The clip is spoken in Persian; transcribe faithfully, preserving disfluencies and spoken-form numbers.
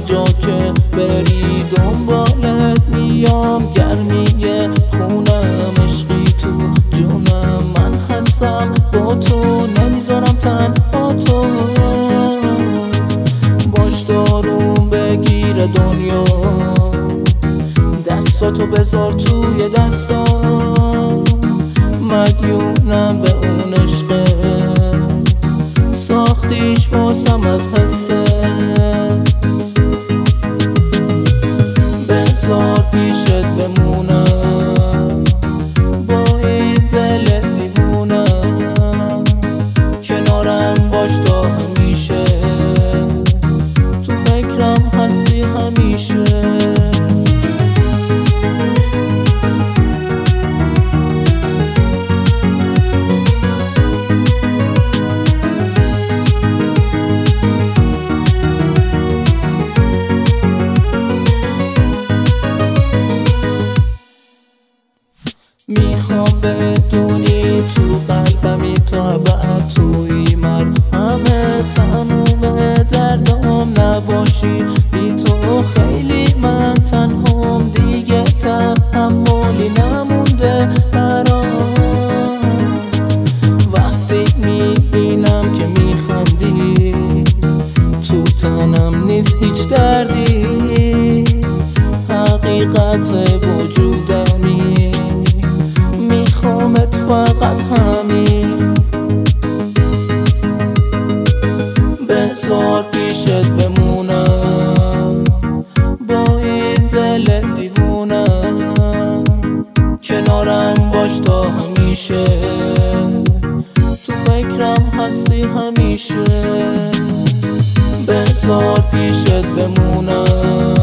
جا که بری دنبالت میام، گرمی خونم عشقی تو جونم، من هستم با تو نمیذارم تنها تو. باش دارون بگیره دنیا، دستاتو بذار توی دستام، مدیونم به اون عشقه، ساختیش واسم از حسه. بذار پیشت بمونم با این دل دیوونم، کنارم باش تا همیشه، تو فکرم هستی همیشه. میخوام بدونی تو قلبمی تا بعد توی من همه تموم دردام نباشی، بی تو خیلی من تنهام، دیگه تحملی نمونده برام. وقتی میبینم که میخندی تو تنم نیست هیچ دردی، حقیقت وجودمی، میخوامت فقط همین. بذار پیشت بمونم با این دل دیوونم، کنارم باش تا همیشه، تو فکرم هستی همیشه. بذار پیشت بمونم